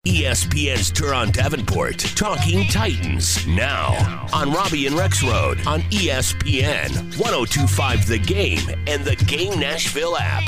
ESPN's Turon Davenport, Talking Titans, now on Robbie and Rex Road on ESPN 102.5 The Game and the Game Nashville app.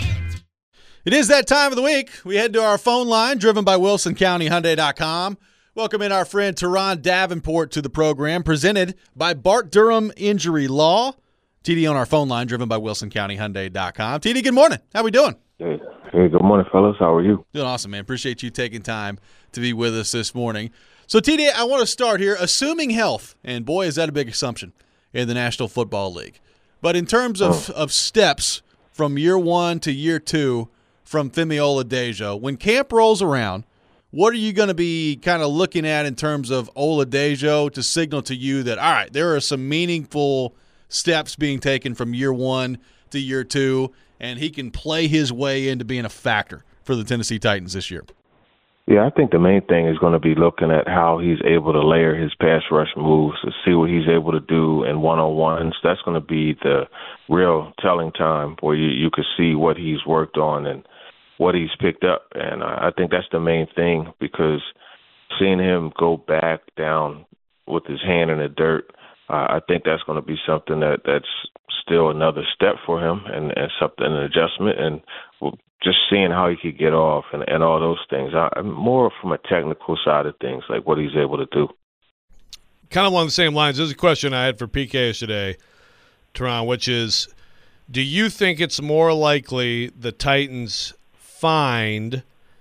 It is that time of the week. We head to our phone line, driven by WilsonCountyHyundai.com. Welcome in our friend Turon Davenport to the program, presented by Bart Durham Injury Law. TD on our phone line, driven by WilsonCountyHyundai.com. TD, good morning. How we doing? Hey, good morning, fellas. How are you? Doing awesome, man. Appreciate you taking time to be with us this morning. So, TD, I want to start here. Assuming health, and boy, is that a big assumption in the National Football League. But in terms of steps from year one to year two from Femi Oladejo, when camp rolls around, what are you going to be kind of looking at in terms of Oladejo to signal to you that, all right, there are some meaningful steps being taken from year one to year two, and he can play his way into being a factor for the Tennessee Titans this year? Yeah, I think the main thing is going to be looking at how he's able to layer his pass rush moves, to see what he's able to do in one-on-ones. That's going to be the real telling time where you can see what he's worked on and what he's picked up. And I think that's the main thing, because seeing him go back down with his hand in the dirt, I think that's going to be something that's still another step for him and something, an adjustment, and just seeing how he could get off and all those things. I'm more from a technical side of things, like what he's able to do. Kind of along the same lines, there's a question I had for PK yesterday, Turon, which is, do you think it's more likely the Titans find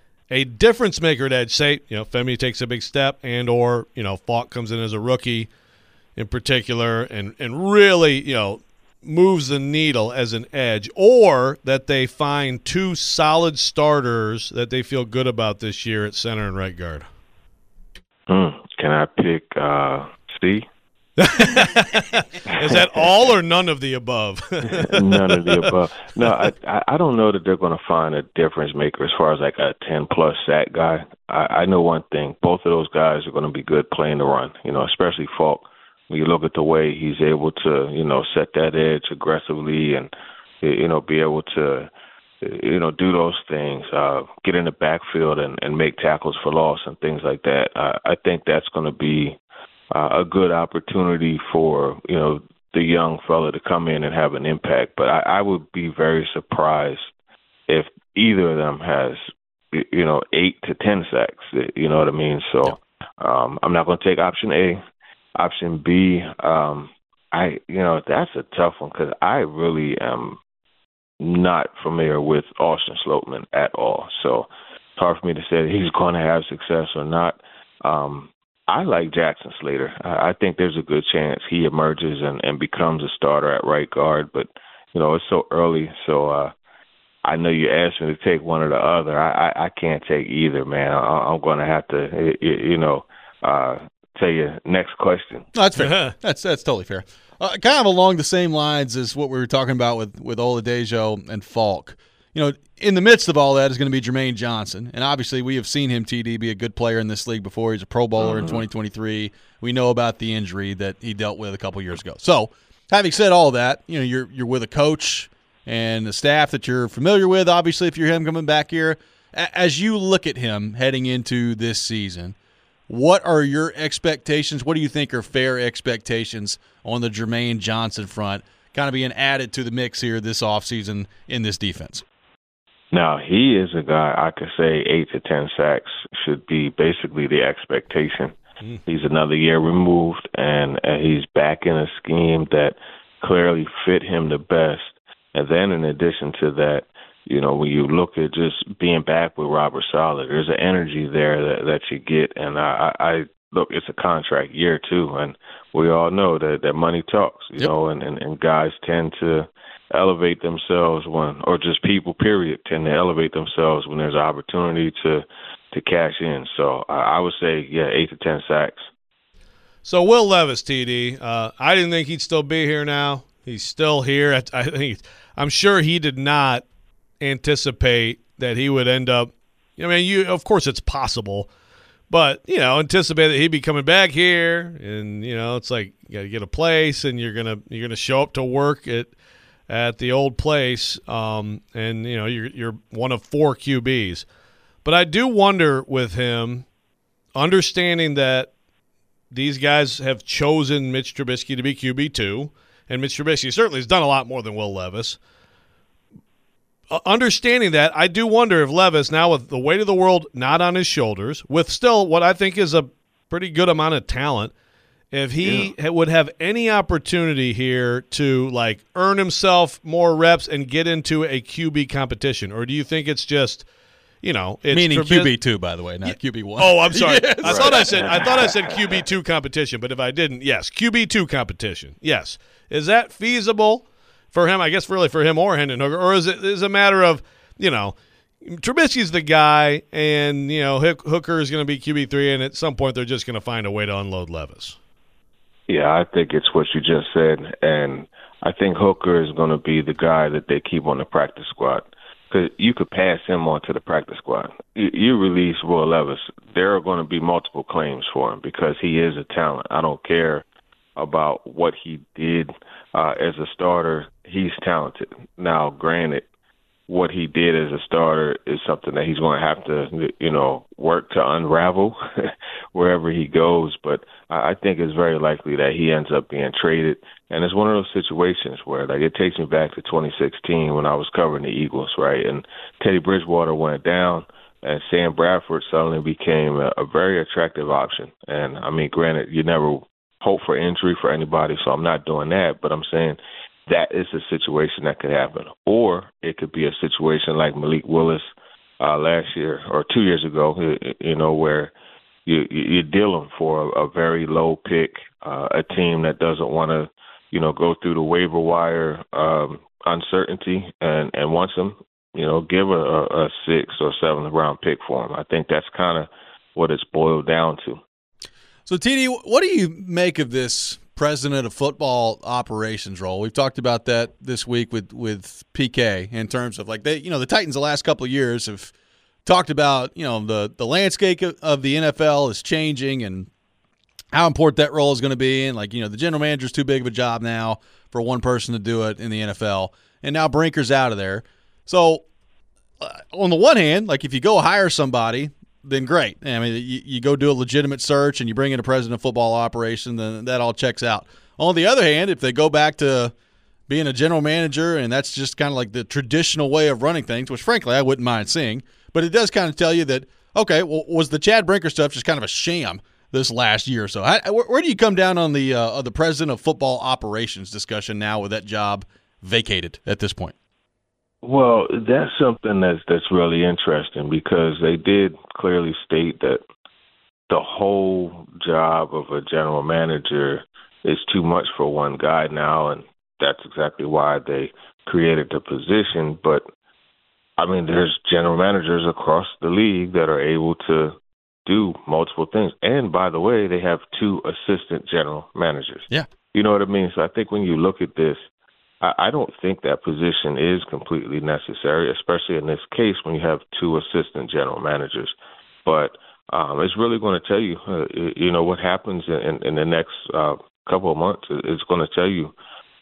a difference maker at edge? Say, Femi takes a big step, and or, Falk comes in as a rookie in particular and really, moves the needle as an edge, or that they find two solid starters that they feel good about this year at center and right guard? Can I pick C? Is that all or none of the above? None of the above. No, I don't know that they're going to find a difference maker as far as like a 10-plus sack guy. I know one thing. Both of those guys are going to be good playing the run, especially Falk. When you look at the way he's able to, set that edge aggressively and, be able to, do those things, get in the backfield and make tackles for loss and things like that. I think that's going to be a good opportunity for, the young fella to come in and have an impact. But I would be very surprised if either of them has, 8 to 10 sacks. You know what I mean? So I'm not going to take option A. Option B, that's a tough one, because I really am not familiar with Austin Slopeman at all. So it's hard for me to say that he's going to have success or not. I like Jackson Slater. I think there's a good chance he emerges and becomes a starter at right guard, but, it's so early. So I know you asked me to take one or the other. I can't take either, man. I'm going to have to, tell you next question. No, that's fair. That's totally fair. Kind of along the same lines as what we were talking about with Oladejo and Falk. In the midst of all that is going to be Jermaine Johnson, and obviously we have seen him, TD, be a good player in this league before. He's a Pro Bowler in 2023. We know about the injury that he dealt with a couple years ago. So, having said all that, you're with a coach and a staff that you're familiar with. Obviously, if you're him coming back here, as you look at him heading into this season, what are your expectations? What do you think are fair expectations on the Jermaine Johnson front, kind of being added to the mix here this offseason in this defense? Now, he is a guy I could say 8 to 10 sacks should be basically the expectation. He's another year removed, and he's back in a scheme that clearly fit him the best. And then in addition to that, when you look at just being back with Robert Saleh, there's an energy there that you get. And I look, it's a contract year too, and we all know that money talks, and guys tend to elevate themselves or just people, period, tend to elevate themselves when there's an opportunity to cash in. So I would say, 8 to 10 sacks. So Will Levis, TD, I didn't think he'd still be here now. He's still here. I'm sure he did not anticipate that he would end up. Of course it's possible, but anticipate that he'd be coming back here, and it's like you got to get a place, and you're gonna show up to work at the old place, and you're one of 4 QBs. But I do wonder with him, understanding that these guys have chosen Mitch Trubisky to be QB2, and Mitch Trubisky certainly has done a lot more than Will Levis. Understanding that, I do wonder if Levis, now with the weight of the world not on his shoulders, with still what I think is a pretty good amount of talent, if he would have any opportunity here to like earn himself more reps and get into a QB competition, or do you think it's just, it's meaning QB2, by the way, not QB1. Oh, I'm sorry. Yes. I thought I said QB2 competition, but if I didn't, yes, QB2 competition. Yes, is that feasible for him? I guess really for him or Hendon Hooker, or is it a matter of Trubisky's the guy, and Hooker is going to be QB3, and at some point they're just going to find a way to unload Levis. Yeah, I think it's what you just said, and I think Hooker is going to be the guy that they keep on the practice squad, because you could pass him onto the practice squad. You release Will Levis, there are going to be multiple claims for him because he is a talent. I don't care about what he did as a starter. He's talented. Now, granted, what he did as a starter is something that he's going to have to, work to unravel wherever he goes. But I think it's very likely that he ends up being traded. And it's one of those situations where, like, it takes me back to 2016 when I was covering the Eagles, right? And Teddy Bridgewater went down, and Sam Bradford suddenly became a very attractive option. And, I mean, granted, you never hope for injury for anybody, so I'm not doing that. But I'm saying that is a situation that could happen. Or it could be a situation like Malik Willis last year or 2 years ago, where you deal him for a very low pick, a team that doesn't want to, go through the waiver wire uncertainty and wants him, give a 6th or 7th round pick for him. I think that's kind of what it's boiled down to. So, TD, what do you make of this president of football operations role? We've talked about that this week with PK in terms of like the Titans the last couple of years have talked about, the landscape of the NFL is changing and how important that role is going to be. And the general manager is too big of a job now for one person to do it in the NFL. And now Brinker's out of there. So on the one hand, if you go hire somebody, then great. I mean, you go do a legitimate search and you bring in a president of football operation, then that all checks out. On the other hand, if they go back to being a general manager and that's just kind of like the traditional way of running things, which frankly I wouldn't mind seeing, but it does kind of tell you that, okay, well, was the Chad Brinker stuff just kind of a sham this last year or so? Where do you come down on the president of football operations discussion now with that job vacated at this point? Well, that's something that's really interesting because they did clearly state that the whole job of a general manager is too much for one guy now, and that's exactly why they created the position. But, I mean, there's general managers across the league that are able to do multiple things. And, by the way, they have 2 assistant general managers. Yeah. You know what I mean? So I think when you look at this, I don't think that position is completely necessary, especially in this case when you have 2 assistant general managers. But it's really going to tell you, what happens in the next couple of months. It's going to tell you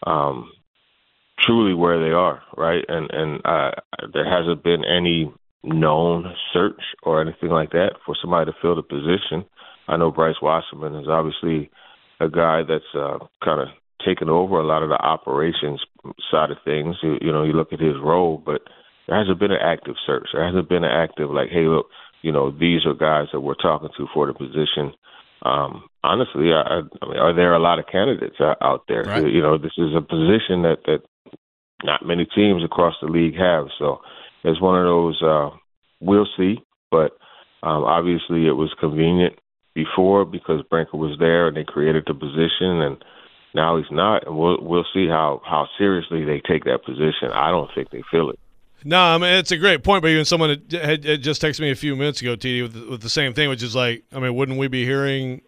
truly where they are, right? And there hasn't been any known search or anything like that for somebody to fill the position. I know Bryce Wasserman is obviously a guy that's kind of taken over a lot of the operations side of things. You look at his role, but there hasn't been an active search. There hasn't been an active hey, look, these are guys that we're talking to for the position. Honestly, I mean, are there a lot of candidates out there? Right. This is a position that not many teams across the league have. So it's one of those, we'll see. But obviously it was convenient before because Brinker was there and they created the position, and now he's not, and we'll see how seriously they take that position. I don't think they feel it. No, I mean, it's a great point, but even someone had just texted me a few minutes ago, TD, with the same thing, which is wouldn't we be hearing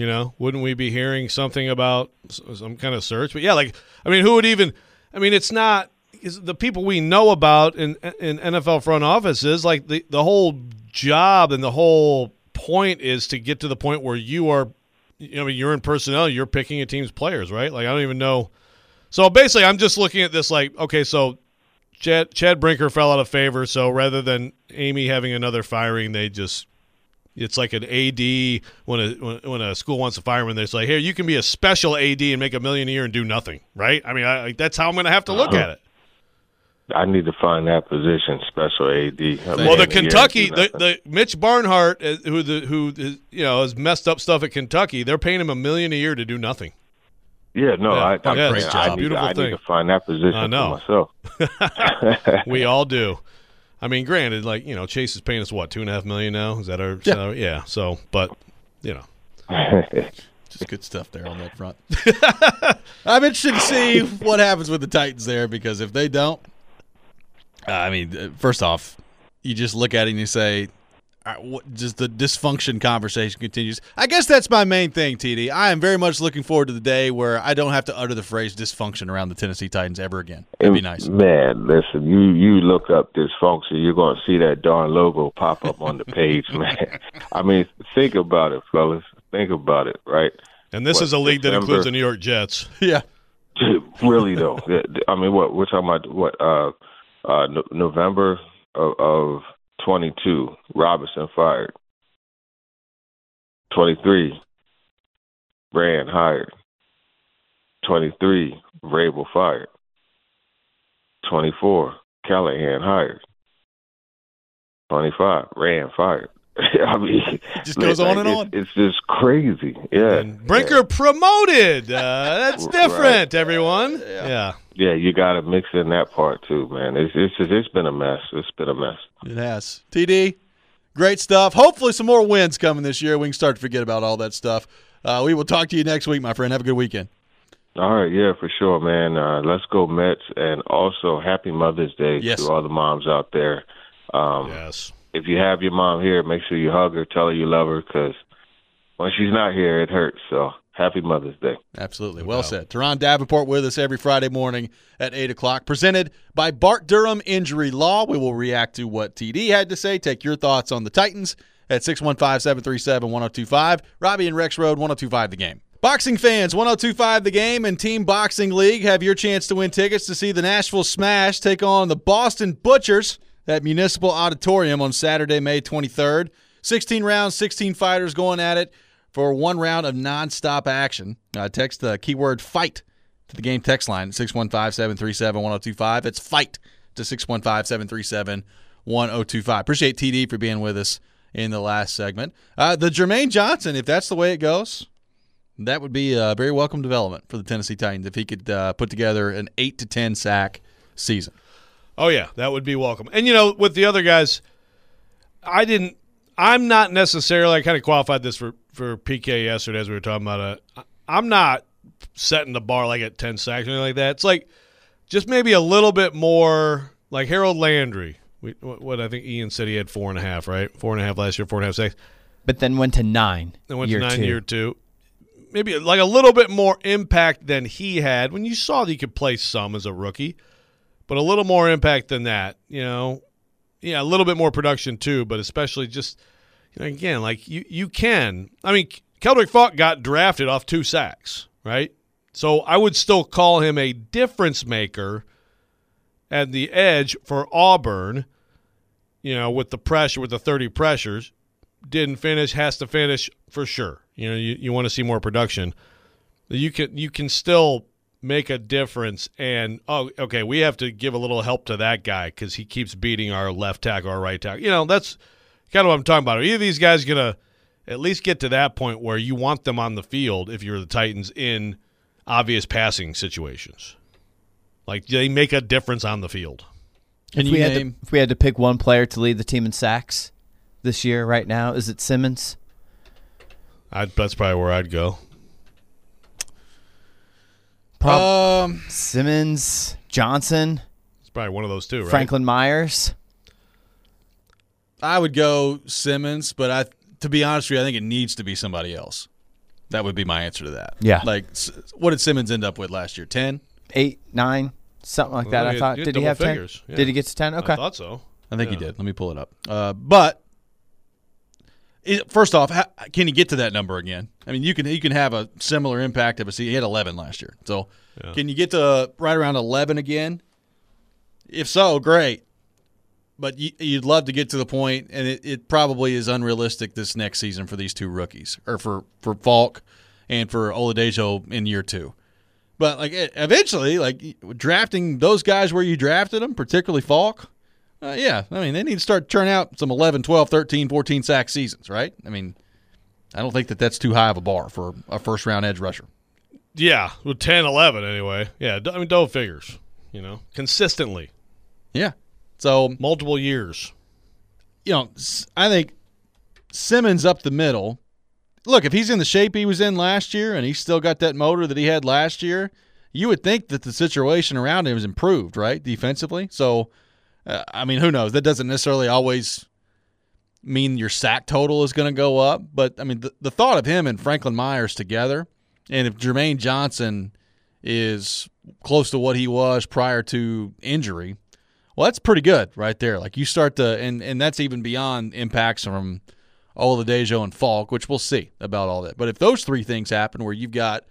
something about some kind of search? But yeah, who would even – it's not – the people we know about in NFL front offices, the whole job and the whole point is to get to the point where you are – you're in personnel, you're picking a team's players, right? I don't even know. So basically, I'm just looking at this okay, so Chad Brinker fell out of favor, so rather than Amy having another firing, they just It's like an AD when a school wants to fire him, they're like, here, you can be a special AD and make $1 million a year and do nothing, right? I mean, that's how I'm going to have to look at it. I need to find that position, special AD. Well, the Kentucky, the Mitch Barnhart, who has messed up stuff at Kentucky, they're paying him $1 million a year to do nothing. Yeah, no, Yeah. Great job. I need to find that position for myself. We all do. I mean, granted, Chase is paying us what, $2.5 million now? Is that our salary? Yeah. So, but just good stuff there on that front. I'm interested to see what happens with the Titans there, because if they don't, first off, you just look at it and you say, just the dysfunction conversation continues. I guess that's my main thing, TD. I am very much looking forward to the day where I don't have to utter the phrase dysfunction around the Tennessee Titans ever again. It'd be nice. Man, listen, you look up dysfunction, you're going to see that darn logo pop up on the page, man. I mean, think about it, fellas. Think about it, right? And this is a league that includes the New York Jets. Yeah. Really, though. I mean, we're talking about November of 22, Robinson fired. 23, Rand hired. 23, Vrabel fired. 24, Callahan hired. 25, Rand fired. I mean, it just goes on and on. It's just crazy. Yeah. And Brinker promoted. That's different, right. Everyone. Yeah. Yeah, you got to mix in that part too, man. It's been a mess. It's been a mess. It has. TD, great stuff. Hopefully some more wins coming this year. We can start to forget about all that stuff. We will talk to you next week, my friend. Have a good weekend. All right, yeah, for sure, man. Let's go Mets, and also happy Mother's Day to all the moms out there. Yes. If you have your mom here, make sure you hug her, tell her you love her, because when she's not here, it hurts. So happy Mother's Day. Absolutely. Well said. Teron Davenport with us every Friday morning at 8 o'clock, presented by Bart Durham Injury Law. We will react to what TD had to say. Take your thoughts on the Titans at 615-737-1025. Robbie and Rex Road, 1025 The Game. Boxing fans, 1025 The Game and Team Boxing League have your chance to win tickets to see the Nashville Smash take on the Boston Butchers at Municipal Auditorium on Saturday, May 23rd. 16 rounds, 16 fighters going at it for one round of nonstop action. Text the keyword FIGHT to the game text line at 615-737-1025. It's FIGHT to 615-737-1025. Appreciate TD for being with us in the last segment. The Jermaine Johnson, if that's the way it goes, that would be a very welcome development for the Tennessee Titans if he could put together an 8 to 10 sack season. Oh, yeah, that would be welcome. And, with the other guys, I'm not necessarily – I kind of qualified this for PK yesterday as we were talking about it. I'm not setting the bar like at 10 sacks or anything like that. It's like just maybe a little bit more like Harold Landry. What I think Ian said he had 4.5, right? 4.5 last year, 4.5 sacks. But then went to 9. Then went to 9 year two. Maybe like a little bit more impact than he had when you saw that he could play some as a rookie. But a little more impact than that, Yeah, a little bit more production too, but especially just, again, like you can. I mean, Keldrick Faulk got drafted off 2 sacks, right? So I would still call him a difference maker at the edge for Auburn, with the pressure, with the 30 pressures. Didn't finish, has to finish for sure. You want to see more production. You can still make a difference, and okay, we have to give a little help to that guy because he keeps beating our left tackle, our right tackle. That's kind of what I'm talking about. Are either of these guys gonna at least get to that point where you want them on the field if you're the Titans in obvious passing situations? Like, they make a difference on the field. If we had to pick one player to lead the team in sacks this year right now, is it Simmons? That's probably where I'd go. Simmons, Johnson. It's probably one of those two, right? Franklin Myers. I would go Simmons, but to be honest with you, I think it needs to be somebody else. That would be my answer to that. Yeah. Like, what did Simmons end up with last year? 10? 8, 9, something like that. I thought. Did he have 10? Figures. Yeah. Did he get to 10? Okay. I thought so. I think he did. Let me pull it up. But first off, can he get to that number again? I mean, you can have a similar impact of a season. He had 11 last year. So can you get to right around 11 again? If so, great. But you'd love to get to the point, and it probably is unrealistic this next season for these two rookies, or for Falk and for Oladejo in year 2. But like eventually, like drafting those guys where you drafted them, particularly Falk, yeah, I mean, they need to start turning out some 11, 12, 13, 14 sack seasons, right? I mean, I don't think that's too high of a bar for a first-round edge rusher. Yeah, with 10, 11 anyway. Yeah, I mean, double figures, consistently. Yeah. So multiple years. I think Simmons up the middle. Look, if he's in the shape he was in last year and he's still got that motor that he had last year, you would think that the situation around him has improved, right, defensively? So, I mean, who knows? That doesn't necessarily always mean your sack total is going to go up. But, I mean, the thought of him and Franklin Myers together, and if Jermaine Johnson is close to what he was prior to injury, well, that's pretty good right there. Like you start to, and that's even beyond impacts from Oladejo and Falk, which we'll see about all that. But if those three things happen where you've got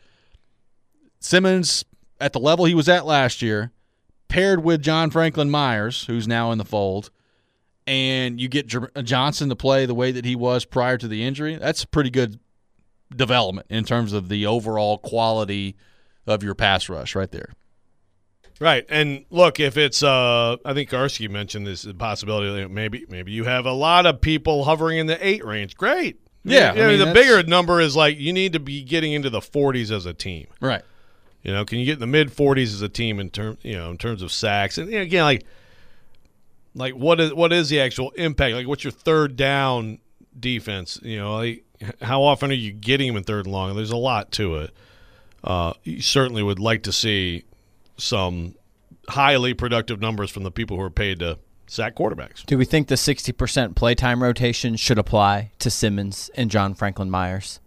Simmons at the level he was at last year, paired with John Franklin Myers, who's now in the fold, and you get Johnson to play the way that he was prior to the injury, that's a pretty good development in terms of the overall quality of your pass rush right there. Right, and look, if it's, I think Garski mentioned this possibility. Maybe you have a lot of people hovering in the 8 range. Great, yeah. I mean, the bigger number is like you need to be getting into the 40s as a team. Right. Can you get in the mid 40s as a team in terms of sacks? And again, like what is the actual impact? Like, what's your third down defense? Like how often are you getting them in third and long? There's a lot to it. You certainly would like to see some highly productive numbers from the people who are paid to sack quarterbacks. Do we think the 60% playtime rotation should apply to Simmons and John Franklin Myers?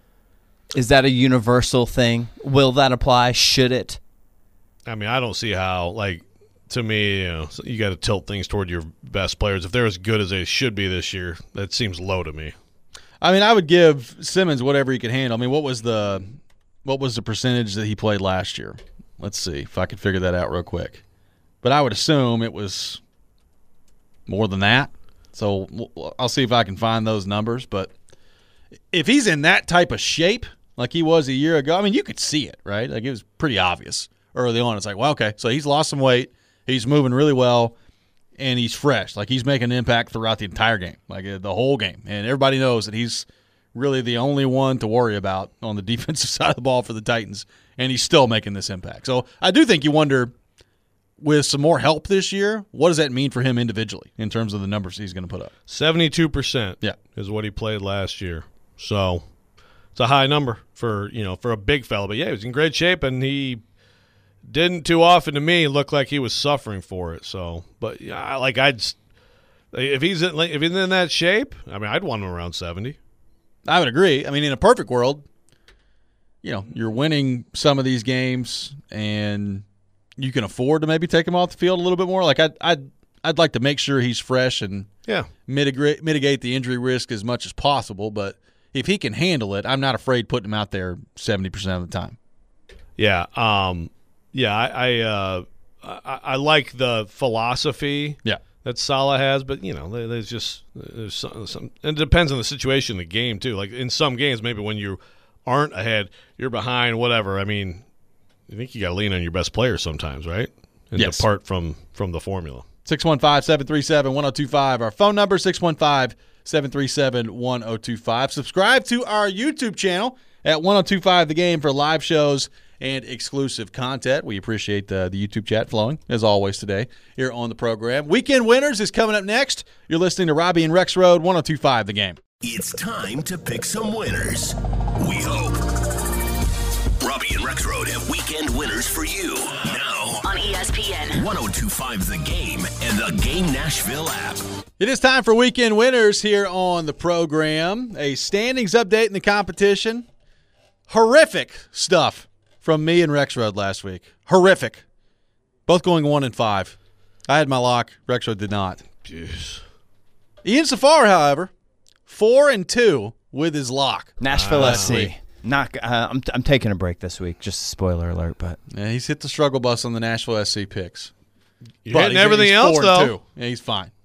Is that a universal thing? Will that apply? Should it? I mean, I don't see how. Like, to me, you got to tilt things toward your best players. If they're as good as they should be this year, that seems low to me. I mean, I would give Simmons whatever he could handle. I mean, what was the percentage that he played last year? Let's see if I can figure that out real quick. But I would assume it was more than that. So I'll see if I can find those numbers. But if he's in that type of shape like he was a year ago, I mean, you could see it, right? Like it was pretty obvious early on. It's like, well, okay, so he's lost some weight. He's moving really well, and he's fresh. Like he's making an impact throughout the entire game, like the whole game. And everybody knows that he's really the only one to worry about on the defensive side of the ball for the Titans, and he's still making this impact. So I do think you wonder, with some more help this year, what does that mean for him individually in terms of the numbers he's going to put up? 72% is what he played last year. So it's a high number for a big fella. But, yeah, he was in great shape, and he didn't too often to me look like he was suffering for it. So, but if he's in that shape, I mean, I'd want him around 70. I would agree. I mean, in a perfect world, you're winning some of these games, and you can afford to maybe take him off the field a little bit more. Like I'd like to make sure he's fresh and mitigate the injury risk as much as possible. But if he can handle it, I'm not afraid putting him out there 70% of the time. Yeah. I like the philosophy. Yeah. That Saleh has, but there's some. And it depends on the situation in the game too. Like in some games, maybe when you aren't ahead, you're behind, whatever. I mean, I think you got to lean on your best players sometimes, right? And depart from the formula. 615-737-1025. Our phone number 615-737-1025. Subscribe to our YouTube channel at 1025 The Game for live shows and exclusive content. We appreciate the YouTube chat flowing, as always, today here on the program. Weekend Winners is coming up next. You're listening to Robbie and Rex Road, 1025 The Game. It's time to pick some winners. We hope. Robbie and Rex Road have weekend winners for you. Now on ESPN 1025 The Game and the Game Nashville app. It is time for Weekend Winners here on the program. A standings update in the competition. Horrific stuff from me and Rexrode last week. Horrific. Both going 1-5. I had my lock. Rexrode did not. Jeez. Ian Safar, however, 4-2 with his lock. Nashville SC. I'm taking a break this week. Just a spoiler alert, but yeah, he's hit the struggle bus on the Nashville SC picks. You're hitting everything else, though. Yeah, he's fine.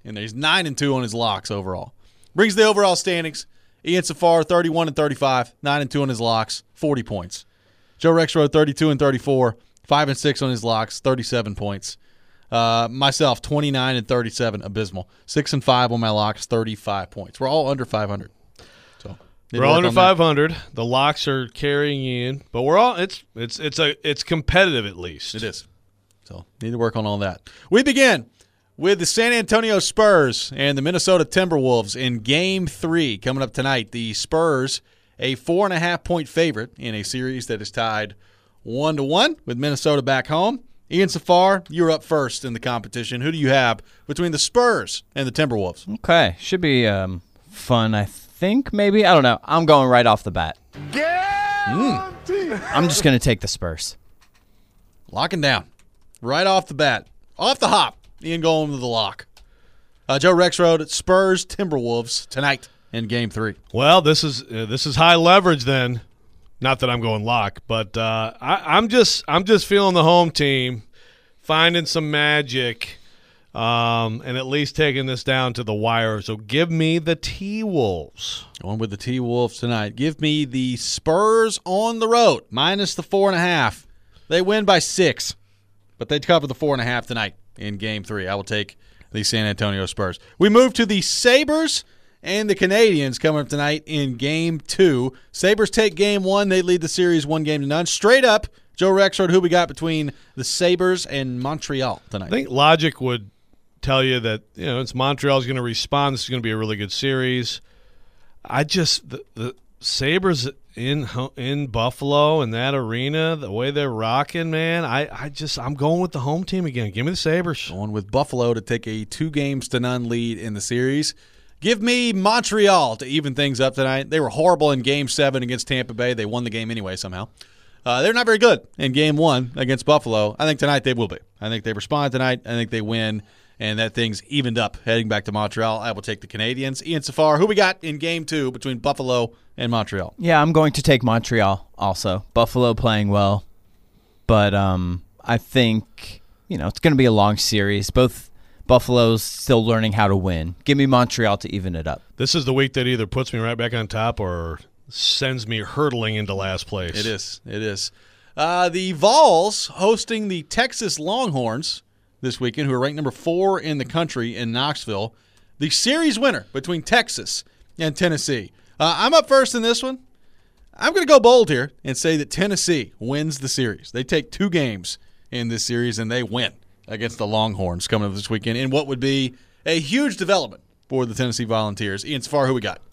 in there. He's 9-2 on his locks overall. Brings the overall standings. Ian Safar 31-35, 9-2 on his locks, 40 points. Joe Rexrode 32-34, 5-6 on his locks, 37 points. Myself 29-37, abysmal. 6-5 on my locks, 35 points. We're all under 500. So we're all under 500. The locks are carrying in, but we're all it's competitive at least. It is. So need to work on all that. We begin with the San Antonio Spurs and the Minnesota Timberwolves in Game 3 coming up tonight. The Spurs, a 4.5-point favorite in a series that is tied 1-1 with Minnesota back home. Ian Safar, you're up first in the competition. Who do you have between the Spurs and the Timberwolves? Okay. Should be fun, I think, maybe. I don't know. I'm going right off the bat. I'm just going to take the Spurs. Locking down. Right off the bat. Off the hop. Ian going with the lock. Joe Rexrode, Spurs, Timberwolves tonight in Game 3. Well, this is high leverage then. Not that I'm going lock, but I'm just feeling the home team, finding some magic, and at least taking this down to the wire. So give me the T-Wolves. Going with the T-Wolves tonight. Give me the Spurs on the road, minus the 4.5. They win by 6, but they cover the 4.5 tonight in Game 3. I will take the San Antonio Spurs. We move to the Sabres and the Canadians coming up tonight in Game 2. Sabres take Game 1. They lead the series 1-0. Straight up, Joe Rexrode, who we got between the Sabres and Montreal tonight? I think logic would tell you that it's Montreal's going to respond. This is going to be a really good series. The Sabres in Buffalo and that arena, the way they're rocking, man, I'm going with the home team again. Give me the Sabres. Going with Buffalo to take a 2-0 lead in the series. Give me Montreal to even things up tonight. They were horrible in Game 7 against Tampa Bay. They won the game anyway somehow. They're not very good in Game 1 against Buffalo. I think tonight they will be. I think they respond tonight. I think they win, and that thing's evened up heading back to Montreal. I will take the Canadians. Ian Safar, who we got in Game 2 between Buffalo and Montreal? Yeah, I'm going to take Montreal also. Buffalo playing well, but I think it's going to be a long series. Both Buffalo's still learning how to win. Give me Montreal to even it up. This is the week that either puts me right back on top or sends me hurtling into last place. It is. The Vols hosting the Texas Longhorns this weekend, who are ranked number 4 in the country in Knoxville. The series winner between Texas and Tennessee. I'm up first in this one. I'm going to go bold here and say that Tennessee wins the series. They take 2 games in this series, and they win against the Longhorns coming up this weekend in what would be a huge development for the Tennessee Volunteers. Ian Safar, who we got?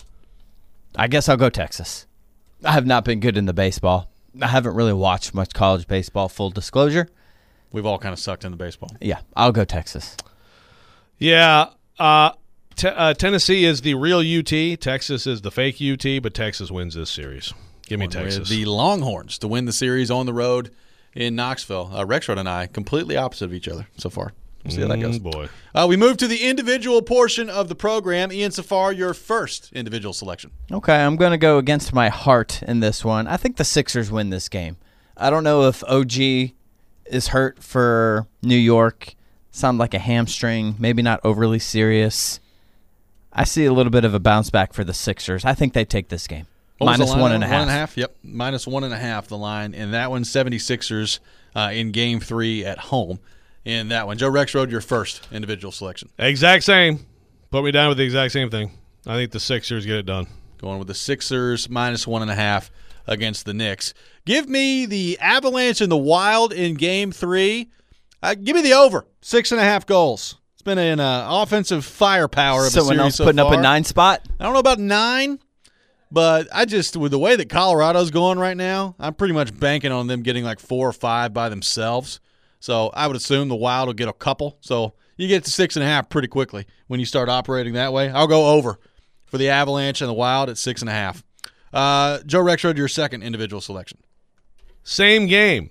I guess I'll go Texas. I have not been good in the baseball. I haven't really watched much college baseball, full disclosure. We've all kind of sucked in the baseball. Yeah, I'll go Texas. Yeah, Tennessee is the real UT. Texas is the fake UT, but Texas wins this series. Give me Texas. The Longhorns to win the series on the road in Knoxville. Rexrode and I completely opposite of each other so far. We'll see how that goes. Boy. We move to the individual portion of the program. Ian Safar, your first individual selection. Okay, I'm going to go against my heart in this one. I think the Sixers win this game. I don't know if OG is hurt for New York. Sound like a hamstring, maybe not overly serious. I see a little bit of a bounce back for the Sixers. I think they take this game. Minus 1.5. 1.5, yep. Minus 1.5 the line. And that one, 76ers in Game 3 at home. In that one. Joe Rexrode, your first individual selection. Exact same. Put me down with the exact same thing. I think the Sixers get it done. Going with the Sixers, minus 1.5 against the Knicks. Give me the Avalanche and the Wild in Game 3. Give me the over. 6.5 goals. It's been an offensive firepower of a series someone else so putting far. up a 9 spot? I don't know about 9, but with the way that Colorado's going right now, I'm pretty much banking on them getting like 4 or 5 by themselves. So I would assume the Wild will get a couple. So you get to 6.5 pretty quickly when you start operating that way. I'll go over for the Avalanche and the Wild at 6.5. Joe Rexrode, your second individual selection. Same game,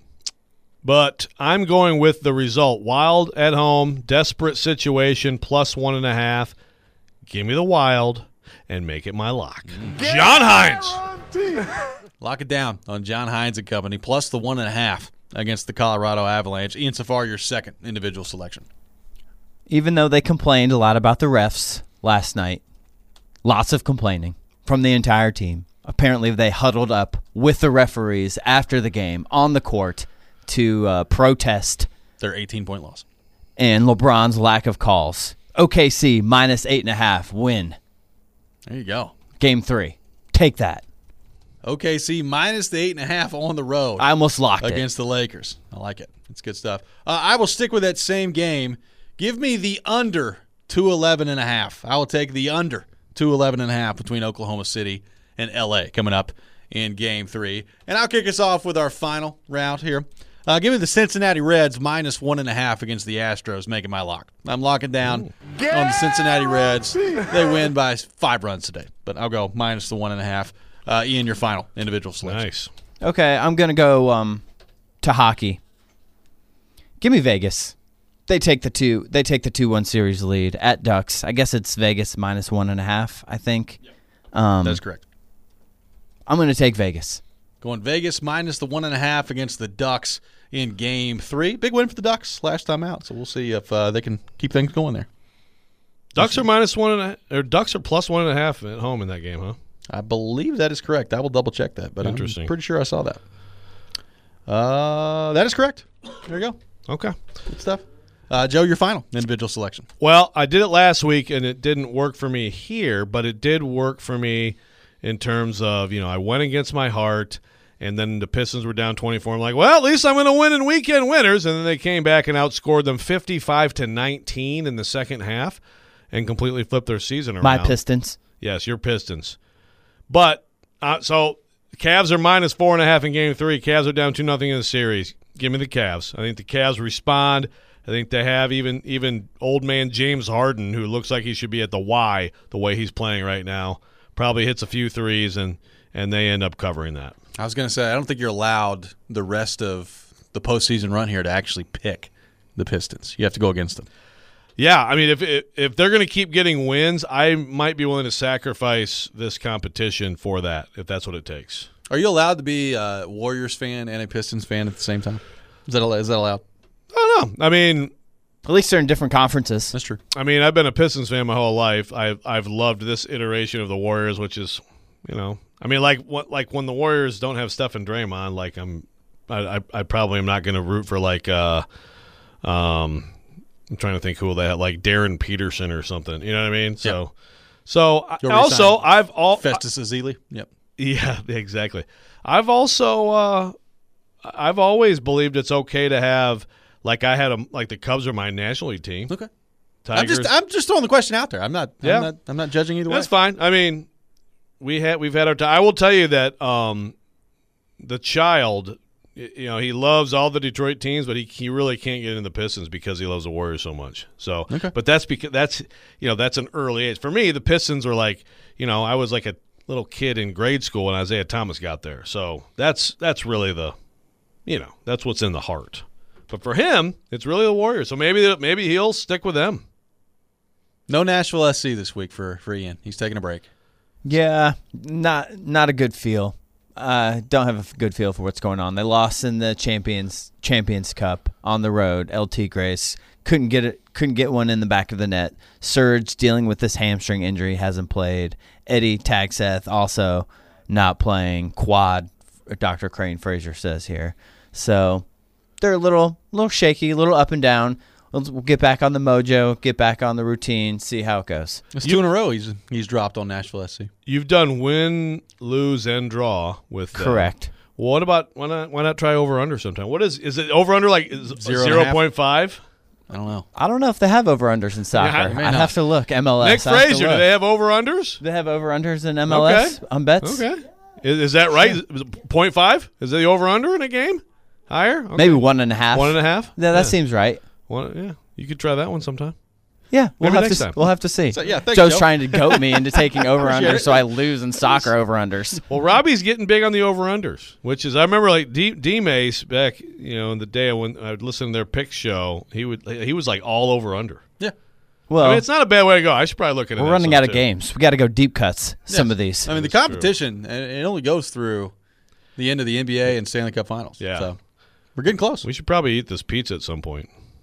but I'm going with the result. Wild at home, desperate situation, plus 1.5. Give me the Wild and make it my lock. John Hines. Lock it down on John Hines and company, plus the 1.5 against the Colorado Avalanche. Ian Safar, your second individual selection. Even though they complained a lot about the refs last night, lots of complaining from the entire team. Apparently, they huddled up with the referees after the game on the court to protest Their 18-point loss. and LeBron's lack of calls. OKC minus 8.5 win. There you go. Game 3. Take that. OKC minus the 8.5 on the road. I almost locked it. Against the Lakers. I like it. It's good stuff. I will stick with that same game. Give me the under 211.5. I will take the under 211.5 between Oklahoma City and L.A. coming up in Game 3. And I'll kick us off with our final round here. Give me the Cincinnati Reds minus 1.5 against the Astros, making my lock. I'm locking down on the Cincinnati Reds. They win by 5 runs today, but I'll go minus the 1.5. Ian, your final individual selection. Nice. Okay, I'm going to go to hockey. Give me Vegas. They take the 2-1 series lead at Ducks. I guess it's Vegas minus 1.5, I think. That's correct. I'm going to take Vegas. Going Vegas minus the 1.5 against the Ducks in Game 3. Big win for the Ducks last time out, so we'll see if they can keep things going there. Ducks are minus 1.5, or Ducks are plus 1.5 at home in that game, huh? I believe that is correct. I will double check that, but Interesting. I'm pretty sure I saw that. That is correct. There you go. Okay. Good stuff. Joe, your final individual selection. Well, I did it last week, and it didn't work for me here, but it did work for me in terms of, I went against my heart, and then the Pistons were down 24. I'm like, well, at least I'm going to win in weekend winners. And then they came back and outscored them 55-19 in the second half and completely flipped their season around. My Pistons. Yes, your Pistons. But, so Cavs are minus 4.5 in Game 3. Cavs are down 2-0 in the series. Give me the Cavs. I think the Cavs respond. I think they have even old man James Harden, who looks like he should be at the Y the way he's playing right now, probably hits a few threes, and they end up covering that. I was going to say, I don't think you're allowed the rest of the postseason run here to actually pick the Pistons. You have to go against them. Yeah, I mean, if they're going to keep getting wins, I might be willing to sacrifice this competition for that, if that's what it takes. Are you allowed to be a Warriors fan and a Pistons fan at the same time? Is that allowed? I don't know. I mean, At least they're in different conferences. That's true. I mean, I've been a Pistons fan my whole life. I've loved this iteration of the Warriors, which is, I mean, like when the Warriors don't have Steph and Draymond, like I probably am not going to root for I'm trying to think who they had, like Darren Peterson or something. You know what I mean? Yep. So also Festus Ezeli. Yep. Yeah, exactly. I've always believed it's okay to have, like I had like the Cubs are my National League team. Okay. Tigers. I'm just throwing the question out there. I'm not judging either way. That's fine. I mean, we've had our time. I will tell you that the child, he loves all the Detroit teams, but he really can't get in the Pistons because he loves the Warriors so much. So, okay. But that's because that's an early age. For me, the Pistons are like, I was like a little kid in grade school when Isaiah Thomas got there. So that's really that's what's in the heart. But for him, it's really the Warriors. So maybe he'll stick with them. No Nashville SC this week for Ian. He's taking a break. Yeah, not a good feel. Don't have a good feel for what's going on. They lost in the Champions Cup on the road. LT Grace couldn't get one in the back of the net. Serge dealing with this hamstring injury, hasn't played. Eddie Tagseth also not playing. Quad, Dr. Crane Fraser says here. So they're a little shaky, a little up and down. We'll get back on the mojo, get back on the routine, see how it goes. It's 2 in a row he's dropped on Nashville SC. You've done win, lose, and draw with them. Correct. Well, what about why not try over under sometime? What is it over under like 0.5? I don't know. I don't know if they have over unders in soccer. I'd have to look. MLS. Nick Fraser, do they have over unders? They have over unders in MLS on bets. Okay. Is that right? Is it 0.5? Is it the over under in a game? Higher? Okay. Maybe 1.5. 1.5? Yeah, that seems right. Yeah, you could try that one sometime. Yeah, we'll Maybe have next to. time. We'll have to see. So, yeah, thanks, Joe's Joe. trying to goat me into taking over unders, so I lose in soccer over unders. Well, Robbie's getting big on the over unders, which is I remember like D Mace back in the day when I would listen to their pick show. He was like all over under. Yeah. Well, I mean, it's not a bad way to go. I should probably look at it. We're running out of games. We got to go deep cuts. Some of these. I mean, the competition it only goes through the end of the NBA and Stanley Cup Finals. Yeah. So we're getting close. We should probably eat this pizza at some point.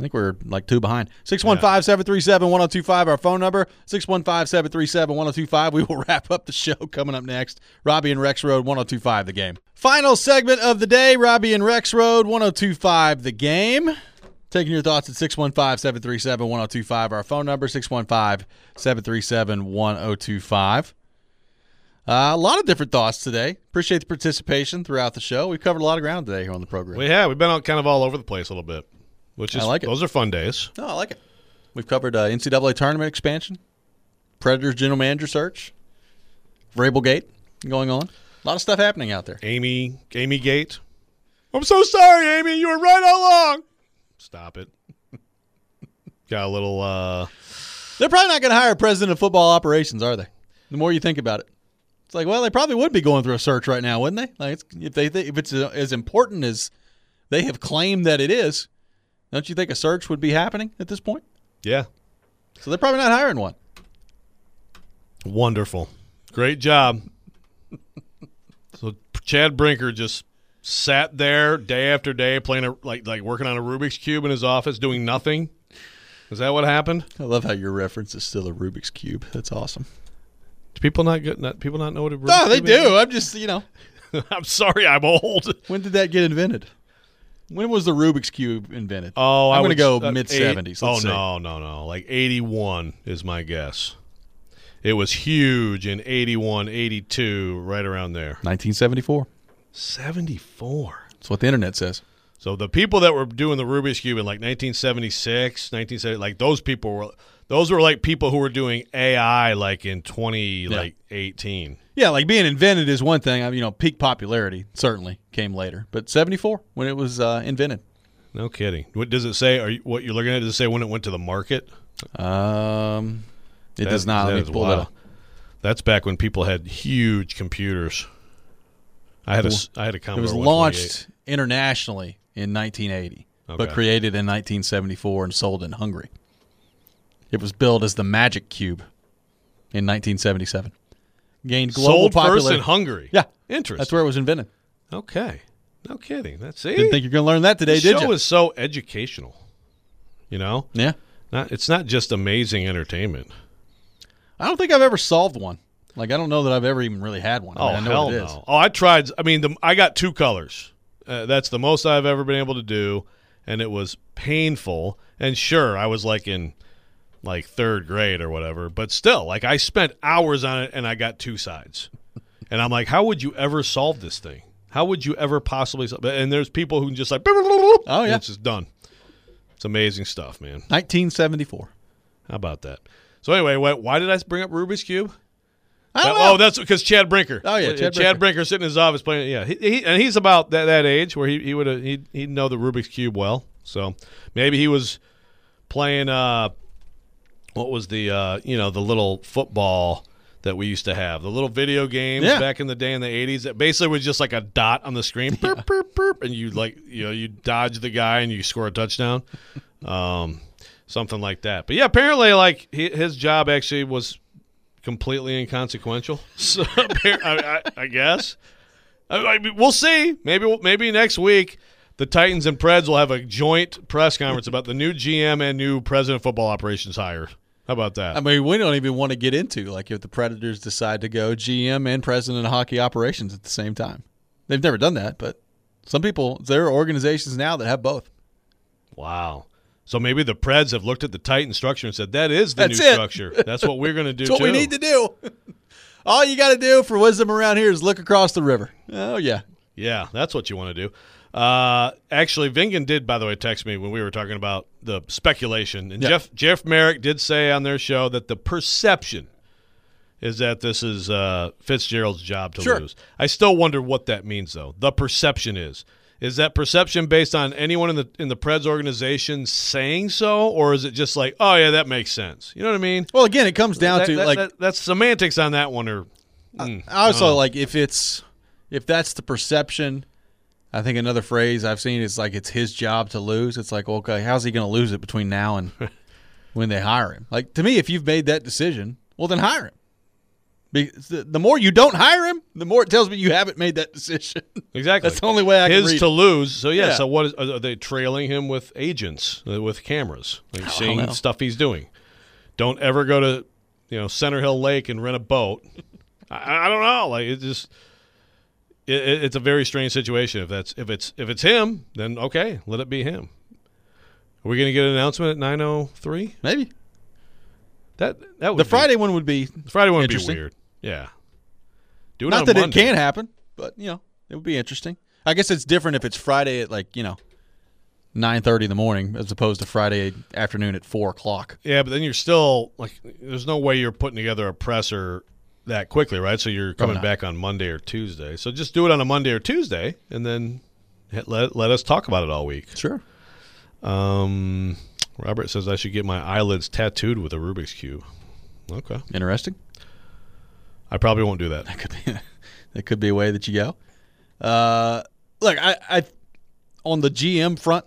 think we're like 2 behind. 615-737-1025, our phone number. 615-737-1025. We will wrap up the show coming up next. Robbie and Rex Road, 1025 The Game. Final segment of the day, Robbie and Rex Road, 1025 The Game. Taking your thoughts at 615-737-1025, our phone number, 615-737-1025. A lot of different thoughts today. Appreciate the participation throughout the show. We've covered a lot of ground today here on the program. We have. We've been kind of all over the place a little bit, which is, I like it. Those are fun days. Oh, I like it. We've covered NCAA tournament expansion, Predators general manager search, Vrabel Gate going on. A lot of stuff happening out there. Amy Gate. I'm so sorry, Amy. You were right all along. Stop it. Got a little. They're probably not going to hire a president of football operations, are they? The more you think about it. It's like, well, they probably would be going through a search right now, wouldn't they? Like, if it's as important as they have claimed that it is, don't you think a search would be happening at this point? Yeah. So they're probably not hiring one. Wonderful. Great job. So Chad Brinker just sat there day after day playing like working on a Rubik's Cube in his office doing nothing. Is that what happened? I love how your reference is still a Rubik's Cube. That's awesome. Do people not know what a Rubik's No, they Cube do. is? I'm just, I'm sorry, I'm old. When did that get invented? When was the Rubik's Cube invented? Oh, I'm going to go mid-70s. Oh, no. Like 81 is my guess. It was huge in 81, 82, right around there. 1974. 74. That's what the internet says. So the people that were doing the Rubik's Cube in like 1976, 1970, like those were like people who were doing AI like in 2018. Yeah, like being invented is one thing. Peak popularity certainly came later, but 74 when it was invented. No kidding. What does it say? What you're looking at? Does it say when it went to the market? It does not. Let me pull that up. That's back when people had huge computers. I had a Commodore. It was launched internationally in 1980, but created in 1974 and sold in Hungary. It was billed as the Magic Cube in 1977. Gained global popularity. Sold first in Hungary. Yeah. Interesting. That's where it was invented. Okay. No kidding. That's it. Didn't think you're going to learn that today, did you? The show is so educational. Yeah. It's not just amazing entertainment. I don't think I've ever solved one. Like, I don't know that I've ever even really had one. I know hell what it no. is. Oh, I tried. I got 2 colors. That's the most I've ever been able to do, and it was painful. And sure, I was like in like 3rd grade or whatever, but still, like I spent hours on it, and I got 2 sides. And I'm like, how would you ever solve this thing? How would you ever possibly solve it? And there's people who can just like, oh yeah, it's just done. It's amazing stuff, man. 1974. How about that? So anyway, why did I bring up Rubik's Cube? I don't know. Oh, that's because Chad Brinker. Oh yeah, Chad Brinker sitting in his office playing. Yeah, he's about that age where he'd know the Rubik's Cube well. So maybe he was playing. What was the the little football that we used to have, the little video games back in the day in the 80s that basically was just like a dot on the screen, burp, burp, burp, and you dodge the guy and you score a touchdown, something like that. But yeah, apparently like his job actually was completely inconsequential. So I guess we'll see. Maybe next week the Titans and Preds will have a joint press conference about the new GM and new president of football operations hire. How about that? I mean, we don't even want to get into like if the Predators decide to go GM and president of hockey operations at the same time. They've never done that, but some people, there are organizations now that have both. Wow. So maybe the Preds have looked at the Titan structure and said, that is the new structure. That's what we're going to do, That's what we need to do. All you got to do for wisdom around here is look across the river. Oh, yeah. Yeah, that's what you want to do. Actually, Vingan did, by the way, text me when we were talking about the speculation. And Jeff Merrick did say on their show that the perception is that this is Fitzgerald's job to lose. I still wonder what that means, though. The perception is that perception based on anyone in the Preds organization saying so, or is it just like, oh, yeah, that makes sense? You know what I mean? Well, again, it comes down to that's semantics on that one. Or I also like if that's the perception. I think another phrase I've seen is like it's his job to lose. It's like, okay, how's he going to lose it between now and when they hire him? Like, to me, if you've made that decision, well, then hire him. The more you don't hire him, the more it tells me you haven't made that decision. Exactly. That's the only way I can read His to it. lose. So, Yeah. So what are they trailing him with agents, with cameras, like don't seeing know. stuff he's doing? Don't ever go to Center Hill Lake and rent a boat. I don't know. Like it just it's a very strange situation. If it's him, then okay, let it be him. Are we going to get an announcement at 9:03? Maybe. That would The Friday one would be Friday one would be interesting. weird. Yeah. Do it Not on that Monday. it can't happen, but it would be interesting. I guess it's different if it's Friday at 9:30 in the morning as opposed to Friday afternoon at 4:00. Yeah, but then you're still there's no way you're putting together a presser that quickly, right? So you're coming not. back on Monday or Tuesday. So just do it on a Monday or Tuesday, and then let us talk about it all week. Sure. Robert says I should get my eyelids tattooed with a Rubik's Cube. Okay. Interesting. I probably won't do that. That could be a way that you go. Look, I on the GM front,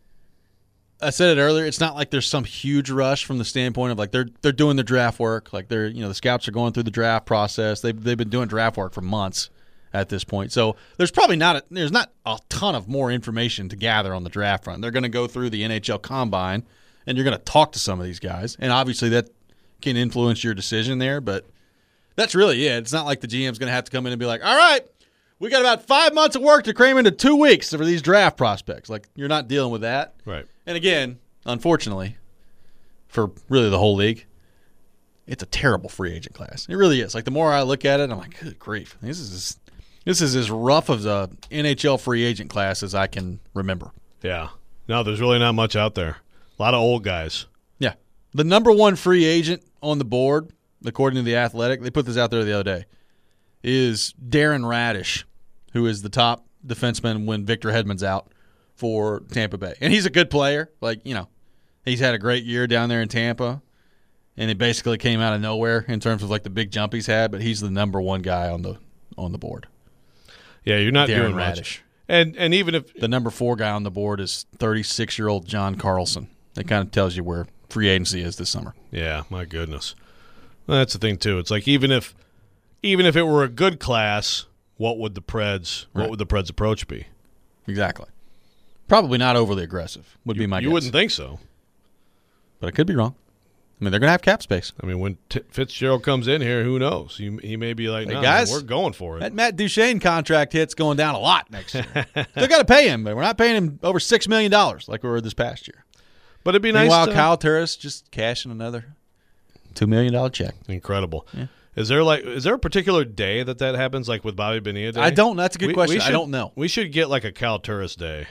I said it earlier. It's not like there's some huge rush from the standpoint of they're doing the draft work. Like the scouts are going through the draft process. They've been doing draft work for months at this point. So there's probably not a ton of more information to gather on the draft front. They're going to go through the NHL Combine, and you're going to talk to some of these guys, and obviously that can influence your decision there. But that's really it. It's not like the GM's going to have to come in and be like, all right, we got about 5 months of work to cram into 2 weeks for these draft prospects. Like, you're not dealing with that. Right. And again, unfortunately, for really the whole league, it's a terrible free agent class. It really is. Like, the more I look at it, I'm like, good grief. This is as rough of a NHL free agent class as I can remember. Yeah. No, there's really not much out there. A lot of old guys. Yeah. The number one free agent on the board, according to The Athletic, they put this out there the other day, is Darren Radish, who is the top defenseman when Victor Hedman's out for Tampa Bay. And he's a good player. He's had a great year down there in Tampa, and it basically came out of nowhere in terms of the big jump he's had, but he's the number one guy on the board. Yeah, you're not Darren doing Radish. much. And even if The number 4 guy on the board is 36-year-old John Carlson. That kind of tells you where free agency is this summer. yeah, my goodness. Well, that's the thing too. It's like even if it were a good class, what would the Preds approach be? Exactly. Probably not overly aggressive would be my guess. You wouldn't think so. But I could be wrong. I mean, they're going to have cap space. I mean, when Fitzgerald comes in here, who knows? He may be like, Hey, "No, guys, we're going for it." That Matt Duchene contract hit's going down a lot next year. They're going to pay him, but we're not paying him over $6 million like we were this past year. But it'd be nice. Meanwhile, Kyle Turris just cashing another $2 million check. Incredible. Yeah. Is there a particular day that happens, like with Bobby Bonilla Day? I don't. That's a good question. I don't know. We should get a Kyle Turris Day.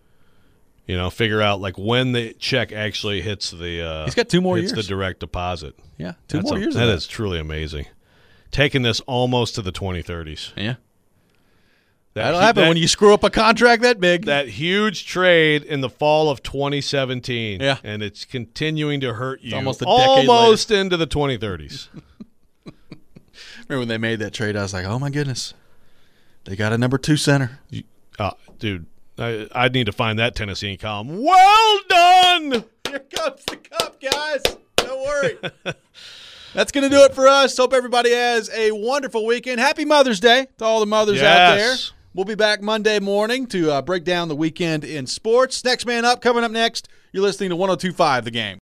Figure out when the check actually hits the. He's got 2 more hits years. the direct deposit. Yeah, 2 more years. That is truly amazing. Taking this almost to the 2030s. Yeah. That'll happen when you screw up a contract that big. That huge trade in the fall of 2017. Yeah. And it's continuing to hurt you almost a decade almost into the 2030s. Remember when they made that trade, I was like, oh, my goodness. They got a number 2 center. Dude, I'd need to find that Tennessee column. Well done! Here comes the cup, guys. Don't worry. That's going to do it for us. Hope everybody has a wonderful weekend. Happy Mother's Day to all the mothers out there. Yes. We'll be back Monday morning to break down the weekend in sports. Next man up, coming up next, you're listening to 102.5 The Game.